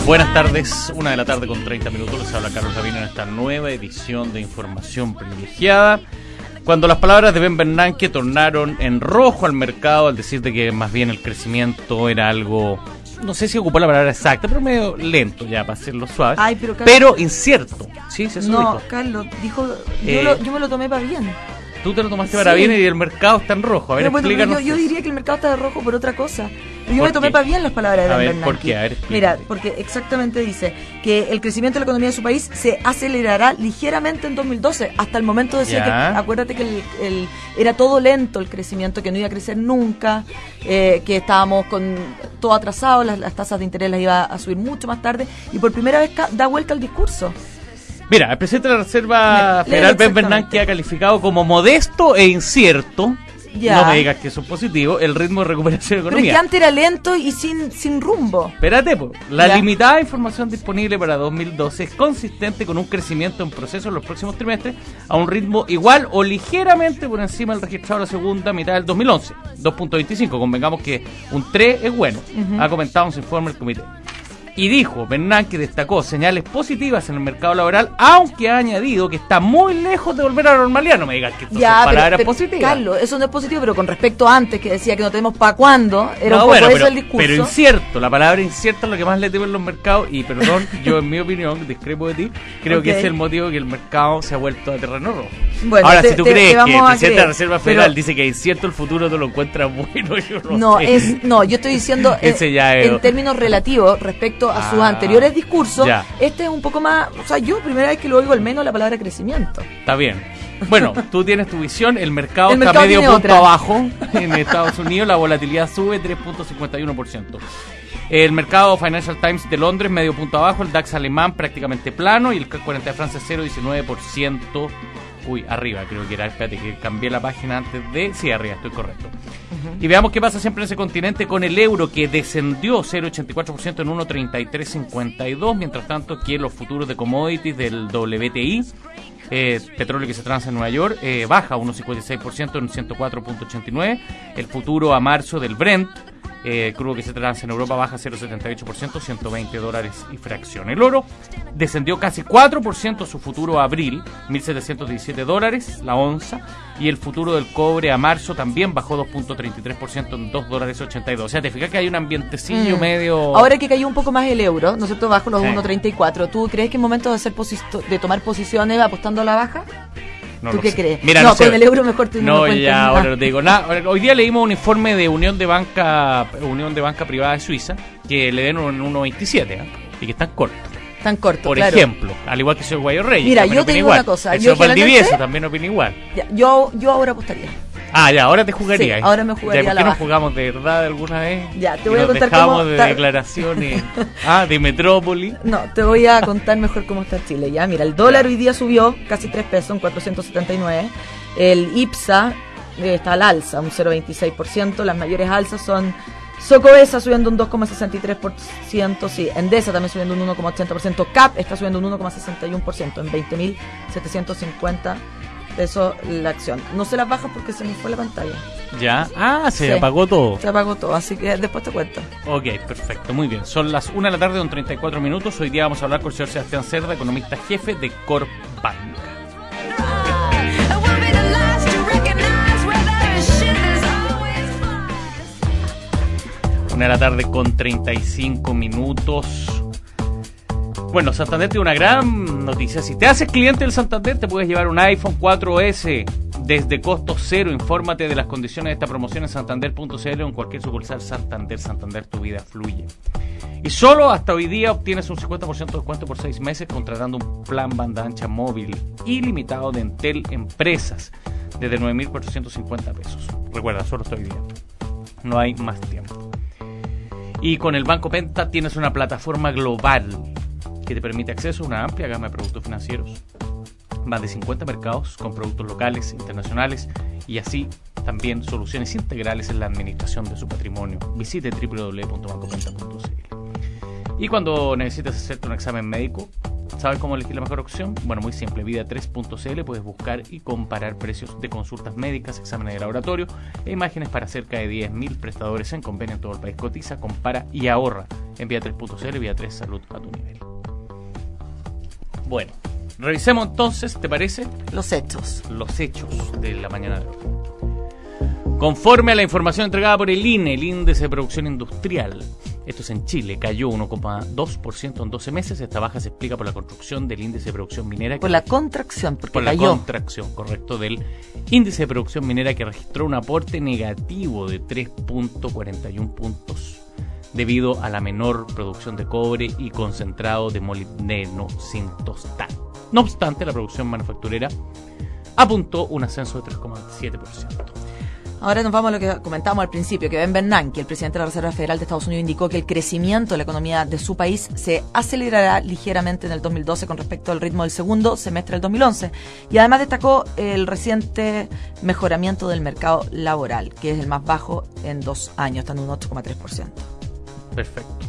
Buenas tardes, 1:30 p.m. Les habla Carlos Gavino en esta nueva edición de Información Privilegiada. Cuando las palabras de Ben Bernanke tornaron en rojo al mercado al decir de que más bien el crecimiento era algo, no sé si ocupó la palabra exacta, pero medio lento ya para hacerlo suave. Ay, pero incierto. Sí, se no, dijo. Carlos, dijo, yo me lo tomé para bien. Tú te lo tomaste para bien y el mercado está en rojo. A ver, pero explícanos. Yo diría que el mercado está de rojo por otra cosa. Yo me tomé para bien las palabras de Ben Bernanke. ¿Por qué? A ver, mira, porque exactamente dice que el crecimiento de la economía de su país se acelerará ligeramente en 2012. Hasta el momento decía que, acuérdate que era todo lento el crecimiento, que no iba a crecer nunca, que estábamos con todo atrasado, las tasas de interés las iba a subir mucho más tarde, y por primera vez da vuelta al discurso. Mira, el presidente de la Reserva Federal, Ben Bernanke, ha calificado como modesto e incierto, no me digas que eso es positivo, el ritmo de recuperación económica. Pero es que antes era lento y sin rumbo. Espérate, la limitada información disponible para 2012 es consistente con un crecimiento en proceso en los próximos trimestres a un ritmo igual o ligeramente por encima del registrado en la segunda mitad del 2011, 2.25, convengamos que un 3 es bueno, ha comentado en su informe el comité. Y dijo, Bernanke destacó señales positivas en el mercado laboral, aunque ha añadido que está muy lejos de volver a la normalidad. No me digas que esto son palabras positivas. Carlos, eso no es positivo, pero con respecto a antes, que decía que no tenemos para cuándo, era un poco eso el discurso. Pero incierto, la palabra incierta es lo que más le temen los mercados, y perdón, yo en mi opinión, discrepo de ti, creo que ese es el motivo que el mercado se ha vuelto a terreno rojo. Bueno, ahora, si tú crees que el presidente de la Reserva Federal dice que es incierto el futuro, tú lo encuentras bueno, yo no sé. Yo estoy diciendo en términos relativos respecto a sus anteriores discursos, este es un poco más, o sea, yo primera vez que lo oigo al menos la palabra crecimiento. Está bien. Bueno, tú tienes tu visión, el mercado está medio punto abajo en Estados Unidos, la volatilidad sube 3.51%. El mercado Financial Times de Londres medio punto abajo, el DAX alemán prácticamente plano y el CAC 40 de Francia 0.19%. Uy, arriba, creo que era, espérate, que cambié la página antes de... Sí, arriba, estoy correcto. Y veamos qué pasa siempre en ese continente con el euro, que descendió 0.84% en 1.3352, mientras tanto que los futuros de commodities del WTI, petróleo que se transa en Nueva York, baja 1.56% en 104.89, el futuro a marzo del Brent, crudo que se transa en Europa, baja 0.78%, $120 y fracción. El oro descendió casi 4% su futuro a abril, $1.717 la onza, y el futuro del cobre a marzo también bajó 2.33% en $2.82. O sea, te fijas que hay un ambientecillo medio... Ahora que cayó un poco más el euro, ¿no es cierto?, bajo los 1.34, ¿tú crees que es momento de de tomar posiciones apostando a la baja? ¿Tú qué crees? Mira, no, con el euro mejor tú no ya, ahora no te digo nada. Hoy día leímos un informe de Unión de Banca Privada de Suiza, que le den un 1.27, y que están cortos. Tan corto, por ejemplo, al igual que el señor Guayo Reyes. Mira, yo te digo una cosa. El señor Valdivieso también opina igual. Yo ahora apostaría. Ahora te jugaría. Sí, ahora me jugaría ¿Por la qué no baja? Jugamos de verdad alguna vez? Ya, te voy a contar cómo... de declaraciones de Metrópoli. No, te voy a contar mejor cómo está Chile. Ya, mira, el dólar hoy día subió casi 3 pesos, en 479. El IPSA está al alza, un 0.26%. Las mayores alzas son... Socobesa subiendo un 2.63%, sí, Endesa también subiendo un 1.80%, CAP está subiendo un 1.61% en 20.750 pesos la acción. No se las bajas porque se me fue la pantalla. ¿Ya? Se apagó todo. Se apagó todo, así que después te cuento. Ok, perfecto, muy bien. Son las 1:00 con 34 minutos. Hoy día vamos a hablar con el señor Sebastián Cerda, economista jefe de Corpbank. 1:00 con 35 minutos. Bueno, Santander tiene una gran noticia. Si te haces cliente del Santander, te puedes llevar un iPhone 4S desde costo cero. Infórmate de las condiciones de esta promoción en santander.cl o en cualquier sucursal Santander. Santander, tu vida fluye. Y solo hasta hoy día obtienes un 50% de descuento por 6 meses contratando un plan banda ancha móvil ilimitado de Entel Empresas desde 9.450 pesos. Recuerda, solo hasta hoy día. No hay más tiempo. Y con el Banco Penta tienes una plataforma global que te permite acceso a una amplia gama de productos financieros, más de 50 mercados con productos locales, internacionales y así también soluciones integrales en la administración de su patrimonio. Visite www.bancopenta.cl. Y cuando necesites hacerte un examen médico, ¿Sabes cómo elegir la mejor opción? Bueno, muy simple. Vida3.cl, puedes buscar y comparar precios de consultas médicas, exámenes de laboratorio e imágenes para cerca de 10.000 prestadores en convenio en todo el país. Cotiza, compara y ahorra en Vida3.cl. Vida3, salud a tu nivel. Bueno, revisemos entonces, ¿te parece? Los hechos De la mañana de hoy. Conforme a la información entregada por el INE, el índice de producción industrial, esto es en Chile, cayó 1,2% en 12 meses. Esta baja se explica por la construcción del índice de producción minera. Por la contracción, porque cayó. Por la contracción, correcto, del índice de producción minera, que registró un aporte negativo de 3.41 puntos debido a la menor producción de cobre y concentrado de molibdeno sin tostar. No obstante, la producción manufacturera apuntó un ascenso de 3,7%. Ahora nos vamos a lo que comentábamos al principio, que Ben Bernanke, el presidente de la Reserva Federal de Estados Unidos, indicó que el crecimiento de la economía de su país se acelerará ligeramente en el 2012 con respecto al ritmo del segundo semestre del 2011. Y además destacó el reciente mejoramiento del mercado laboral, que es el más bajo en 2 años, está en un 8,3%. Perfecto.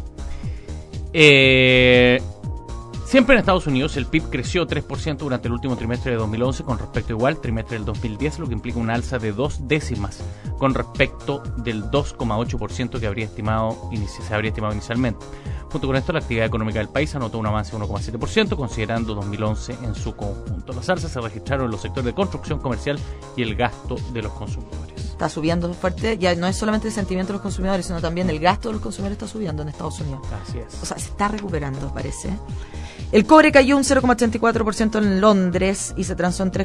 Siempre en Estados Unidos el PIB creció 3% durante el último trimestre de 2011 con respecto al trimestre del 2010, lo que implica un alza de 2 décimas con respecto del 2,8% que se habría estimado inicialmente. Junto con esto, la actividad económica del país anotó un avance de 1,7%, considerando 2011 en su conjunto. Las alzas se registraron en los sectores de construcción, comercial y el gasto de los consumidores. Está subiendo fuerte, ya no es solamente el sentimiento de los consumidores, sino también el gasto de los consumidores está subiendo en Estados Unidos. Así es. O sea, se está recuperando, parece. El cobre cayó un 0,84% en Londres y se transó en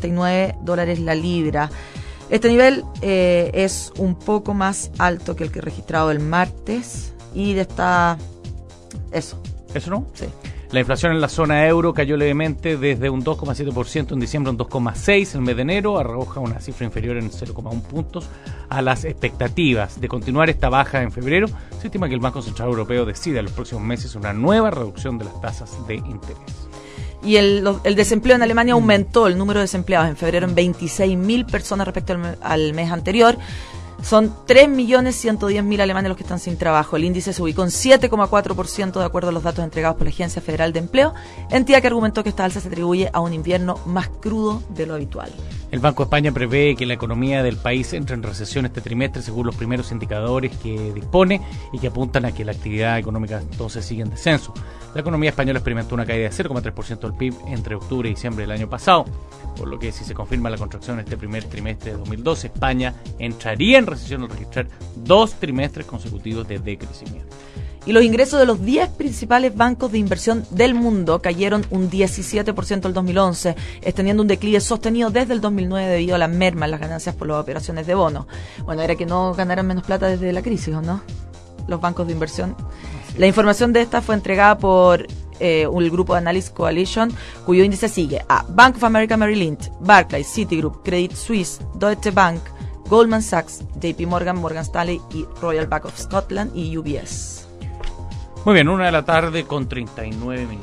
$3,89 la libra. Este nivel es un poco más alto que el que registrado el martes y está... ¿Eso no? Sí. La inflación en la zona euro cayó levemente desde un 2,7% en diciembre a un 2,6% en el mes de enero, arroja una cifra inferior en 0,1 puntos a las expectativas. De continuar esta baja en febrero, se estima que el Banco Central Europeo decida en los próximos meses una nueva reducción de las tasas de interés. Y el desempleo en Alemania aumentó el número de desempleados en febrero en 26.000 personas respecto al mes anterior. Son 3.110.000 alemanes los que están sin trabajo. El índice se ubicó en 7,4% de acuerdo a los datos entregados por la Agencia Federal de Empleo, entidad que argumentó que esta alza se atribuye a un invierno más crudo de lo habitual. El Banco de España prevé que la economía del país entre en recesión este trimestre según los primeros indicadores que dispone y que apuntan a que la actividad económica entonces sigue en descenso. La economía española experimentó una caída de 0,3% del PIB entre octubre y diciembre del año pasado, por lo que si se confirma la contracción en este primer trimestre de 2012, España entraría en recesión al registrar 2 trimestres consecutivos de decrecimiento. Y los ingresos de los 10 principales bancos de inversión del mundo cayeron un 17% el 2011, extendiendo un declive sostenido desde el 2009 debido a la merma en las ganancias por las operaciones de bonos. Bueno, era que no ganaran menos plata desde la crisis, ¿o no? Los bancos de inversión. La información de esta fue entregada por el grupo de Analysis Coalition, cuyo índice sigue a Bank of America Merrill Lynch, Barclays, Citigroup, Credit Suisse, Deutsche Bank, Goldman Sachs, JP Morgan, Morgan Stanley y Royal Bank of Scotland y UBS. Muy bien, 1:39 p.m.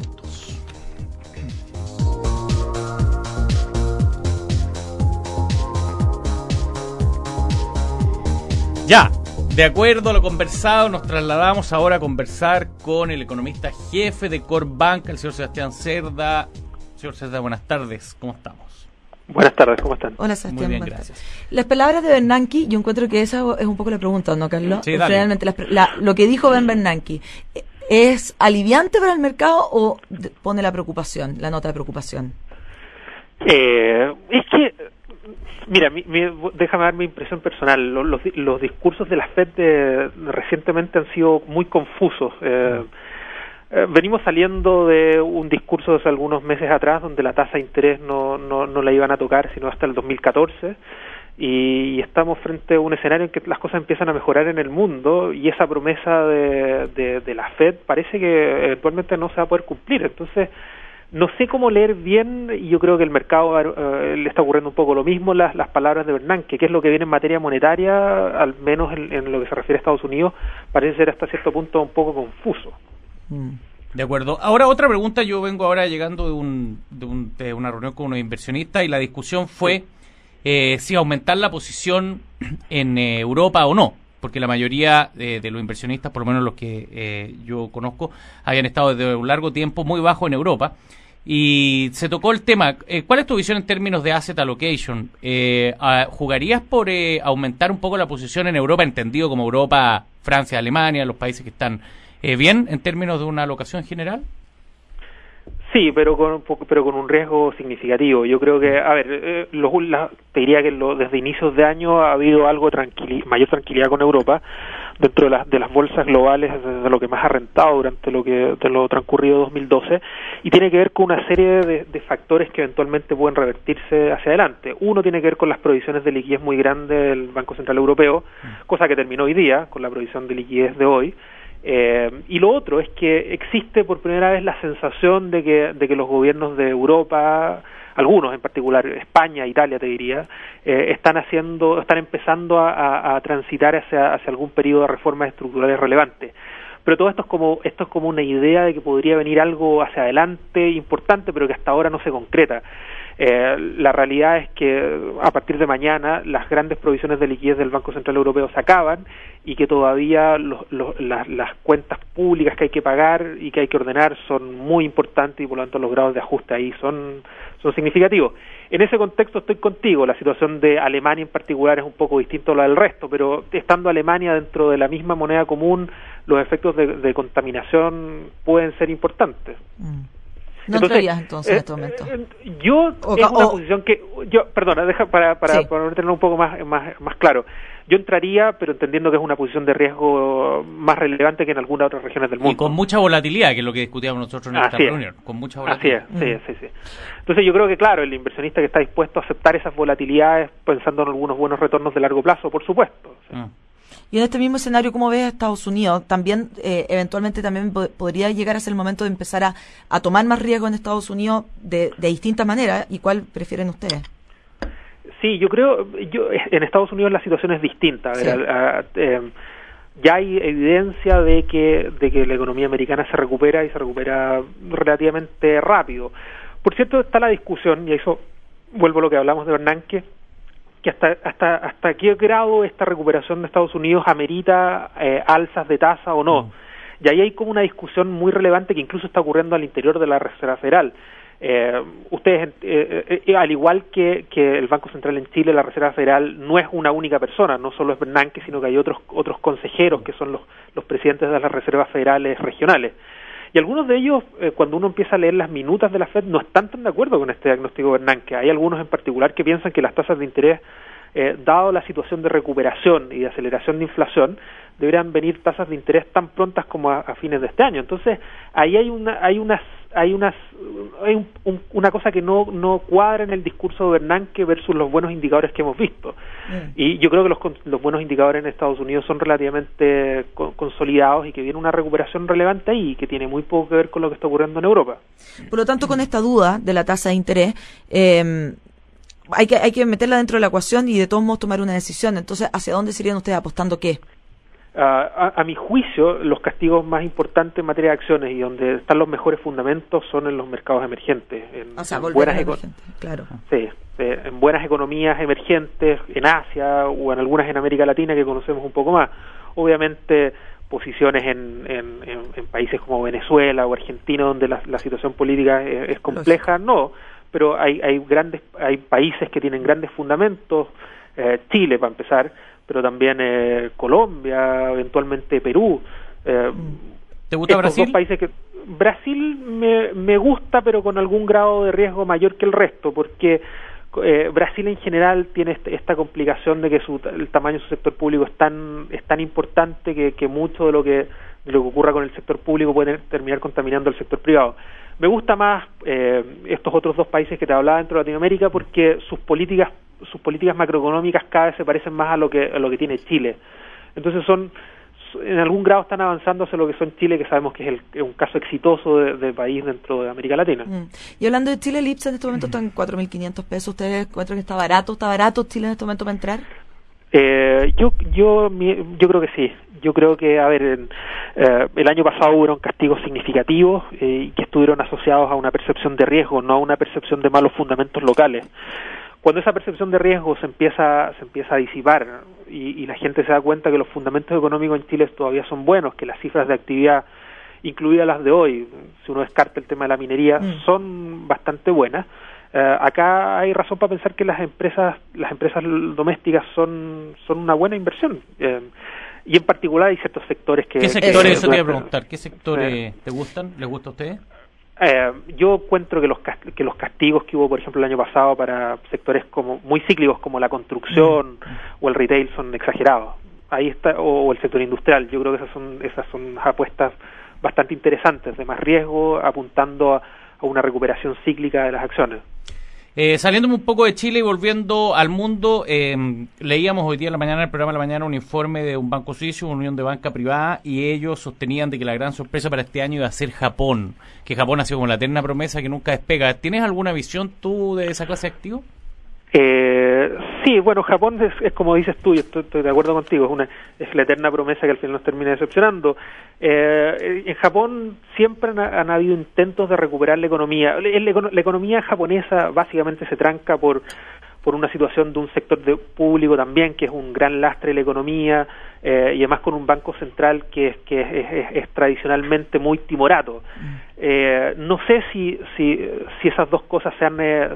Ya, de acuerdo a lo conversado, nos trasladamos ahora a conversar con el economista jefe de Corbanca, el señor Sebastián Cerda. Señor Cerda, buenas tardes, ¿cómo estamos? Buenas tardes, ¿cómo están? Hola, Sebastián. Muy bien, gracias. Las palabras de Bernanke, yo encuentro que esa es un poco la pregunta, ¿no, Carlos? Sí, dale. Realmente, lo que dijo Ben Bernanke, ¿es aliviante para el mercado o pone la preocupación, la nota de preocupación? Es que, mira, déjame dar mi impresión personal. Los discursos de la FED recientemente han sido muy confusos. Venimos saliendo de un discurso de hace algunos meses atrás donde la tasa de interés no la iban a tocar sino hasta el 2014 y estamos frente a un escenario en que las cosas empiezan a mejorar en el mundo y esa promesa de la FED parece que eventualmente no se va a poder cumplir. Entonces no sé cómo leer bien y yo creo que el mercado le está ocurriendo un poco lo mismo las palabras de Bernanke, que es lo que viene en materia monetaria, al menos en lo que se refiere a Estados Unidos, parece ser hasta cierto punto un poco confuso. De acuerdo. Ahora otra pregunta, yo vengo ahora llegando de una reunión con unos inversionistas y la discusión fue si aumentar la posición en Europa o no. porque la mayoría de los inversionistas, por lo menos los que yo conozco, habían estado desde un largo tiempo muy bajo en Europa. Y se tocó el tema. ¿Cuál es tu visión en términos de asset allocation? ¿Jugarías por aumentar un poco la posición en Europa, entendido como Europa, Francia, Alemania, los países que están bien en términos de una alocación general? Sí, pero con un riesgo significativo. Yo creo que, a ver, te diría que desde inicios de año ha habido algo mayor tranquilidad con Europa dentro de las bolsas globales, de lo que más ha rentado durante lo transcurrido 2012, y tiene que ver con una serie de factores que eventualmente pueden revertirse hacia adelante. Uno tiene que ver con las provisiones de liquidez muy grandes del Banco Central Europeo, cosa que terminó hoy día con la provisión de liquidez de hoy. Y lo otro es que existe por primera vez la sensación de que los gobiernos de Europa, algunos en particular, España, Italia te diría, están empezando a transitar hacia algún periodo de reformas estructurales relevantes. Pero todo esto es como una idea de que podría venir algo hacia adelante importante, pero que hasta ahora no se concreta. La realidad es que a partir de mañana las grandes provisiones de liquidez del Banco Central Europeo se acaban y que todavía las cuentas públicas que hay que pagar y que hay que ordenar son muy importantes y por lo tanto los grados de ajuste ahí son significativos. En ese contexto estoy contigo. La situación de Alemania en particular es un poco distinta a la del resto, pero estando Alemania dentro de la misma moneda común, los efectos de contaminación pueden ser importantes. ¿No entrarías entonces en este momento? Es una posición que... Perdona, para tenerlo un poco más claro. Yo entraría, pero entendiendo que es una posición de riesgo más relevante que en algunas otras regiones del mundo. Y con mucha volatilidad, que es lo que discutíamos nosotros en esta reunión. Con mucha volatilidad. Así es, sí. Entonces yo creo que, claro, el inversionista que está dispuesto a aceptar esas volatilidades, pensando en algunos buenos retornos de largo plazo, por supuesto. Y en este mismo escenario, ¿cómo ves a Estados Unidos? También, eventualmente, también podría llegar a ser el momento de empezar a tomar más riesgo en Estados Unidos de distintas maneras. ¿Y cuál prefieren ustedes? Sí, yo creo, en Estados Unidos la situación es distinta. Sí. Ya hay evidencia de que la economía americana se recupera y se recupera relativamente rápido. Por cierto, está la discusión, y a eso vuelvo a lo que hablamos de Bernanke, que hasta qué grado esta recuperación de Estados Unidos amerita alzas de tasa o no. Y ahí hay como una discusión muy relevante que incluso está ocurriendo al interior de la Reserva Federal. Ustedes, al igual que el Banco Central en Chile, la Reserva Federal no es una única persona, no solo es Bernanke, sino que hay otros consejeros que son los presidentes de las reservas federales regionales. Y algunos de ellos, cuando uno empieza a leer las minutas de la Fed, no están tan de acuerdo con este diagnóstico de Bernanke. Hay algunos en particular que piensan que las tasas de interés, dado la situación de recuperación y de aceleración de inflación, deberían venir tasas de interés tan prontas como a fines de este año. Entonces, ahí hay una cosa que no cuadra en el discurso de Bernanke versus los buenos indicadores que hemos visto. Y yo creo que los buenos indicadores en Estados Unidos son relativamente consolidados y que viene una recuperación relevante ahí, que tiene muy poco que ver con lo que está ocurriendo en Europa. Por lo tanto, con esta duda de la tasa de interés, hay que meterla dentro de la ecuación y de todos modos tomar una decisión. Entonces, ¿hacia dónde serían ustedes apostando qué? A mi juicio, los castigos más importantes en materia de acciones y donde están los mejores fundamentos son en los mercados emergentes. En buenas economías emergentes, en Asia o en algunas en América Latina que conocemos un poco más. Obviamente, posiciones en países como Venezuela o Argentina, donde la situación política es compleja, no, pero hay países que tienen grandes fundamentos, Chile para empezar, pero también Colombia, eventualmente Perú. ¿Te gusta Brasil? Dos países Brasil me gusta, pero con algún grado de riesgo mayor que el resto, porque Brasil en general tiene esta complicación de que el tamaño de su sector público es tan importante que mucho de lo que ocurra con el sector público puede terminar contaminando el sector privado. Me gusta más estos otros dos países que te hablaba dentro de Latinoamérica porque sus políticas macroeconómicas cada vez se parecen más a lo que tiene Chile. Entonces en algún grado están avanzando hacia lo que son Chile, que sabemos que es un caso exitoso de país dentro de América Latina. Y hablando de Chile, el IPSA en este momento está en 4.500 pesos. ¿Ustedes encuentran que está barato Chile en este momento para entrar? Yo creo que sí. Yo creo que, el año pasado hubo castigos significativos y que estuvieron asociados a una percepción de riesgo, no a una percepción de malos fundamentos locales. Cuando esa percepción de riesgo se empieza a disipar, y la gente se da cuenta que los fundamentos económicos en Chile todavía son buenos, que las cifras de actividad, incluidas las de hoy, si uno descarta el tema de la minería, son bastante buenas. Acá hay razón para pensar que las empresas domésticas son una buena inversión. Y en particular hay ciertos sectores que... ¿Qué sectores, eso te iba a preguntar, qué sectores te gustan? ¿Les gusta a ustedes? Yo encuentro que los castigos que hubo, por ejemplo, el año pasado para sectores como muy cíclicos como la construcción o el retail son exagerados. Ahí está, o el sector industrial. Yo creo que esas son unas apuestas bastante interesantes, de más riesgo, apuntando a una recuperación cíclica de las acciones. Saliéndome un poco de Chile y volviendo al mundo, leíamos hoy día en la mañana, en el programa de la mañana, un informe de un banco suizo, una unión de banca privada, y ellos sostenían de que la gran sorpresa para este año iba a ser Japón, que Japón ha sido como la eterna promesa que nunca despega. ¿Tienes alguna visión tú de esa clase de activos? Sí, bueno, Japón es como dices tú, y estoy de acuerdo contigo, es la eterna promesa que al final nos termina decepcionando. En Japón siempre han habido intentos de recuperar la economía. La economía japonesa básicamente se tranca por una situación de un sector público también, que es un gran lastre de la economía, y además con un banco central que es tradicionalmente muy timorato. No sé si esas dos cosas se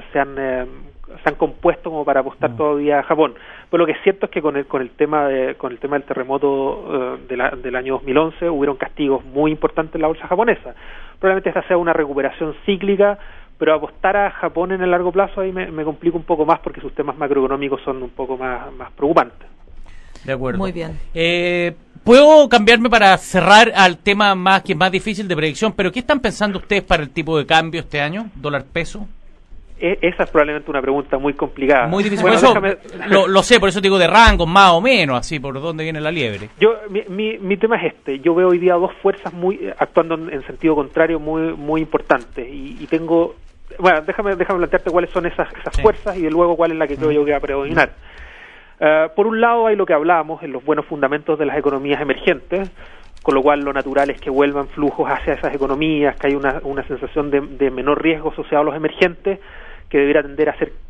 han compuesto como para apostar todavía a Japón. Pero lo que es cierto es que con el tema del terremoto del año 2011 hubieron castigos muy importantes en la bolsa japonesa. Probablemente esta sea una recuperación cíclica, pero apostar a Japón en el largo plazo ahí me complica un poco más porque sus temas macroeconómicos son un poco más preocupantes. De acuerdo. Muy bien. Puedo cambiarme para cerrar al tema más difícil de predicción, pero ¿qué están pensando ustedes para el tipo de cambio este año? ¿Dólar-peso? Esa es probablemente una pregunta muy complicada. Muy difícil. Bueno, por eso, lo sé, por eso te digo de rango, más o menos, así, por dónde viene la liebre. Mi tema es yo veo hoy día dos fuerzas actuando en sentido contrario muy importantes. Y tengo... Bueno, déjame plantearte cuáles son esas fuerzas y luego cuál es la que creo yo que va a predominar. Por un lado hay lo que hablábamos en los buenos fundamentos de las economías emergentes, con lo cual lo natural es que vuelvan flujos hacia esas economías, que hay una sensación de menor riesgo asociado a los emergentes, que debería tender a hacer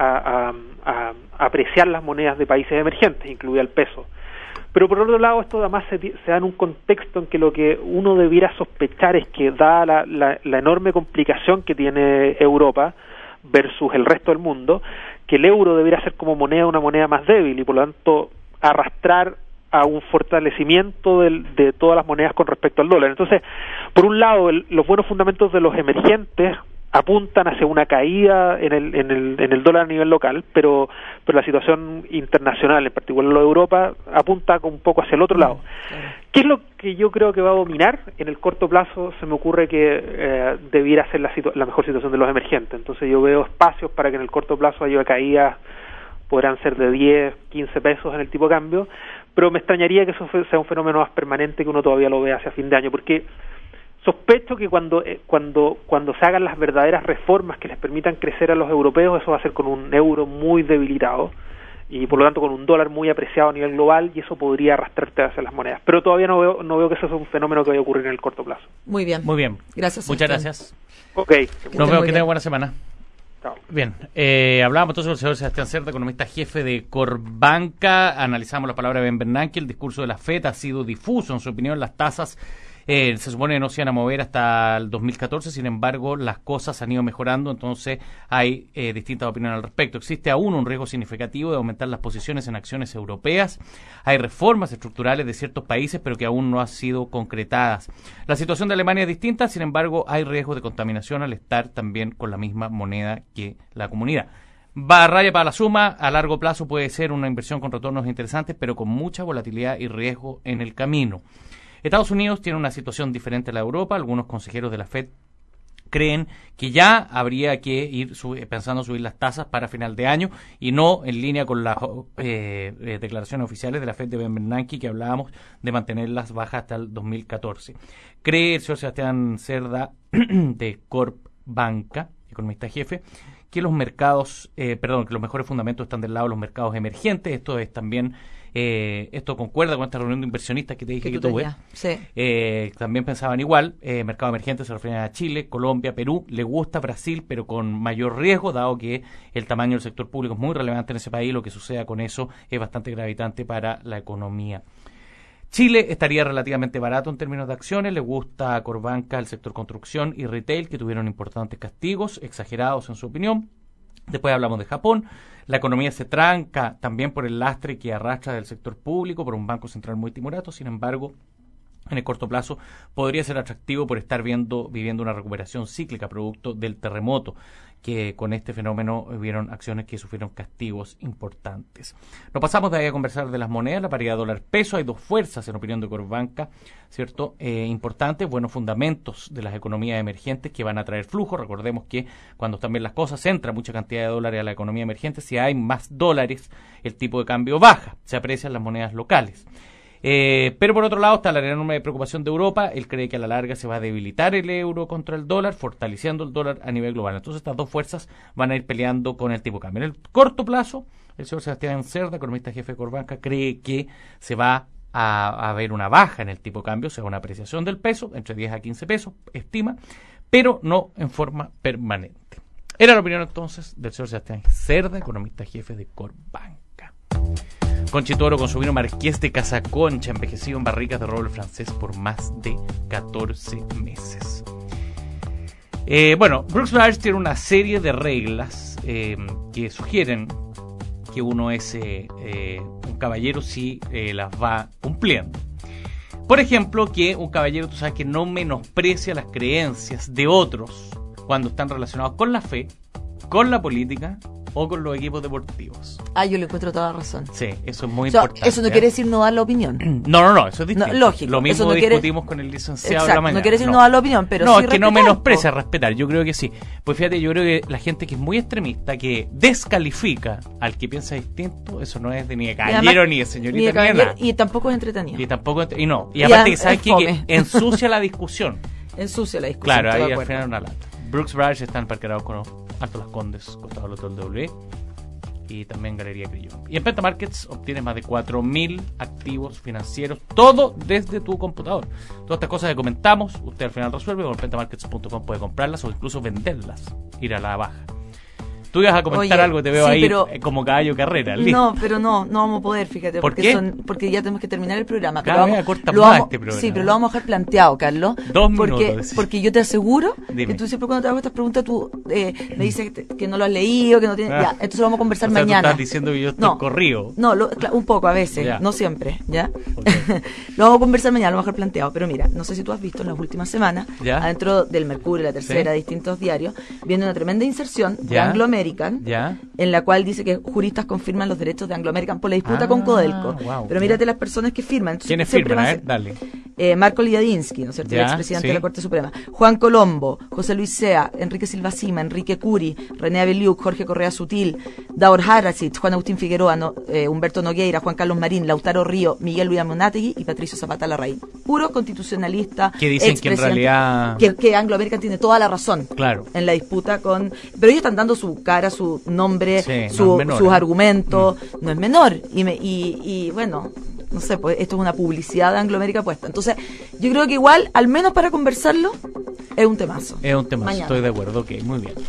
a apreciar las monedas de países emergentes, incluida el peso. Pero por otro lado, esto además se da en un contexto en que lo que uno debiera sospechar es que, dada la enorme complicación que tiene Europa versus el resto del mundo, que el euro debería ser como una moneda más débil y por lo tanto arrastrar a un fortalecimiento de todas las monedas con respecto al dólar. Entonces, por un lado, los buenos fundamentos de los emergentes apuntan hacia una caída en el dólar a nivel local, pero la situación internacional, en particular lo de Europa, apunta un poco hacia el otro lado. ¿Qué es lo que yo creo que va a dominar? En el corto plazo se me ocurre que debiera ser la mejor situación de los emergentes. Entonces yo veo espacios para que en el corto plazo haya caídas, podrán ser de 10, 15 pesos en el tipo de cambio, pero me extrañaría que eso sea un fenómeno más permanente, que uno todavía lo vea hacia fin de año, porque sospecho que cuando se hagan las verdaderas reformas que les permitan crecer a los europeos, eso va a ser con un euro muy debilitado y por lo tanto con un dólar muy apreciado a nivel global, y eso podría arrastrarte hacia las monedas. Pero todavía no veo que eso sea un fenómeno que vaya a ocurrir en el corto plazo. Muy bien. Gracias. Muchas gracias. Ok. Nos vemos, que tenga buena semana. Chao. Bien, hablábamos entonces con el señor Sebastián Cerda, economista jefe de Corbanca. Analizamos la palabra de Ben Bernanke. El discurso de la FED ha sido difuso. En su opinión, las tasas se supone que no se iban a mover hasta el 2014, sin embargo, las cosas han ido mejorando, entonces hay distintas opiniones al respecto. Existe aún un riesgo significativo de aumentar las posiciones en acciones europeas. Hay reformas estructurales de ciertos países, pero que aún no han sido concretadas. La situación de Alemania es distinta, sin embargo, hay riesgo de contaminación al estar también con la misma moneda que la comunidad. Va a raya para la suma, a largo plazo puede ser una inversión con retornos interesantes, pero con mucha volatilidad y riesgo en el camino. Estados Unidos tiene una situación diferente a la de Europa. Algunos consejeros de la FED creen que ya habría que ir pensando en subir las tasas para final de año y no en línea con las declaraciones oficiales de la FED de Ben Bernanke, que hablábamos de mantenerlas bajas hasta el 2014. Cree el señor Sebastián Cerda de Corbanca, economista jefe, que los mercados, que los mejores fundamentos están del lado de los mercados emergentes. Esto es también Esto concuerda con esta reunión de inversionistas que te dije que tuve. Sí. También pensaban igual. Mercado emergente se refiere a Chile, Colombia, Perú. Le gusta Brasil, pero con mayor riesgo, dado que el tamaño del sector público es muy relevante en ese país. Lo que suceda con eso es bastante gravitante para la economía. Chile estaría relativamente barato en términos de acciones. Le gusta a Corbanca el sector construcción y retail, que tuvieron importantes castigos, exagerados en su opinión. Después hablamos de Japón. La economía se tranca también por el lastre que arrastra del sector público, por un banco central muy timorato. Sin embargo, en el corto plazo podría ser atractivo por estar viviendo una recuperación cíclica producto del terremoto, que con este fenómeno hubieron acciones que sufrieron castigos importantes. Nos pasamos de ahí a conversar de las monedas, la paridad dólar-peso. Hay dos fuerzas, en opinión de Corbanca, ¿cierto? Importantes, buenos fundamentos de las economías emergentes que van a traer flujo. Recordemos que cuando están bien las cosas, entra mucha cantidad de dólares a la economía emergente. Si hay más dólares, el tipo de cambio baja, se aprecian las monedas locales. Pero por otro lado está la enorme preocupación de Europa. Él cree que a la larga se va a debilitar el euro contra el dólar, fortaleciendo el dólar a nivel global. Entonces estas dos fuerzas van a ir peleando con el tipo de cambio. En el corto plazo, el señor Sebastián Cerda, economista jefe de Corbanca, cree que se va a ver una baja en el tipo de cambio, o sea, una apreciación del peso, entre 10 a 15 pesos, estima, pero no en forma permanente. Era la opinión entonces del señor Sebastián Cerda, economista jefe de Corbanca. Conchitoro con su vino Marqués de Casaconcha, envejecido en barricas de roble francés por más de 14 meses. Brooks Brothers tiene una serie de reglas que sugieren que uno es un caballero si las va cumpliendo. Por ejemplo, que un caballero, tú sabes, que no menosprecia las creencias de otros cuando están relacionados con la fe, con la política o con los equipos deportivos. Yo le encuentro toda la razón. Sí, eso es muy importante. Eso no quiere decir no dar la opinión. No, eso es distinto. Lógico. Lo mismo discutimos con el licenciado de la mañana. No quiere decir no dar la opinión, pero no, sí es que no menosprecia, respetar. Yo creo que sí. Pues fíjate, yo creo que la gente que es muy extremista, que descalifica al que piensa distinto, eso no es de ni de caballero, ni de señorita, ni de nada. Y tampoco es entretenido. Y aparte, ¿sabes qué? Que ensucia la discusión. Claro, ahí al final una lata. Brooks Brothers está en Parque Arauco, Alto Las Condes, costado del Hotel W, y también Galería Crillon. Y en Penta Markets obtienes más de 4.000 activos financieros, todo desde tu computador. Todas estas cosas que comentamos, usted al final resuelve, con pentamarkets.com puede comprarlas o incluso venderlas, ir a la baja. Tú ibas a comentar algo, te veo ahí como caballo carrera. ¿Listo? No, pero no vamos a poder, fíjate. ¿Por qué? Porque ya tenemos que terminar el programa. Cada vez acorta más este programa. Sí, pero lo vamos a dejar planteado, Carlos. 2 minutos. Porque yo te aseguro Dime. que tú siempre cuando te hago estas preguntas, tú me dices que no lo has leído, que no tienes... Ya, entonces lo vamos a conversar mañana. Tú estás diciendo que yo estoy corrido. No, un poco a veces, ya. No siempre, ¿ya? Okay. Lo vamos a conversar mañana, lo vamos a dejar planteado. Pero mira, no sé si tú has visto en las últimas semanas, ¿ya? Adentro del Mercurio, La Tercera, distintos diarios, viene una tremenda inserción de Anglo American, en la cual dice que juristas confirman los derechos de Anglo American por la disputa con Codelco. Pero mírate las personas que firman. Entonces, ¿quiénes firman? Dale. Marco Liadinsky, ¿no es cierto? El expresidente de la Corte Suprema. Juan Colombo, José Luis Sea, Enrique Silva Sima, Enrique Curi, René Abeliuk, Jorge Correa Sutil, Daor Harasic, Juan Agustín Figueroa, Humberto Nogueira, Juan Carlos Marín, Lautaro Río, Miguel Luis Amonátegui y Patricio Zapata Larraín. Puro constitucionalista. Que dicen que en realidad... Que Anglo American tiene toda la razón. Claro. En la disputa con... Pero ellos están dando su cara, su nombre, sus argumentos. No es menor. Y bueno... No sé, pues esto es una publicidad de Anglo American puesta. Entonces, yo creo que igual, al menos para conversarlo, es un temazo. Mañana. Estoy de acuerdo, ok, muy bien.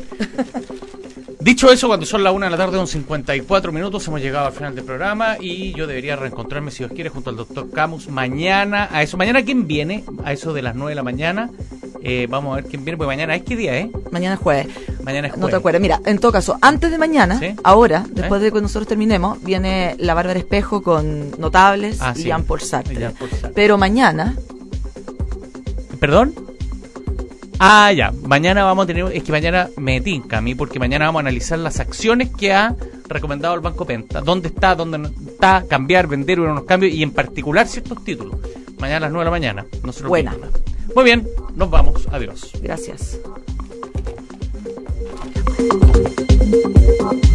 Dicho eso, cuando son las 1 de la tarde, con 54 minutos, hemos llegado al final del programa y yo debería reencontrarme, si Dios quiere, junto al doctor Camus mañana. ¿Mañana quién viene? A eso de las 9 de la mañana. Vamos a ver quién viene, porque mañana es qué día, Mañana es jueves. Mañana es jueves. No te acuerdas. Mira, en todo caso, antes de mañana, ahora, después de que nosotros terminemos, viene la Bárbara Espejo con Notables y Jean-Paul Sartre. Pero mañana... ¿Perdón? Ya. Mañana vamos a tener... Es que mañana me tinca a mí, porque mañana vamos a analizar las acciones que ha recomendado el Banco Penta. ¿Dónde está? ¿Dónde no está? Cambiar, vender, unos cambios y en particular ciertos títulos. Mañana a las 9 de la mañana. No se lo Buena. olviden. Muy bien, nos vamos. Adiós. Gracias.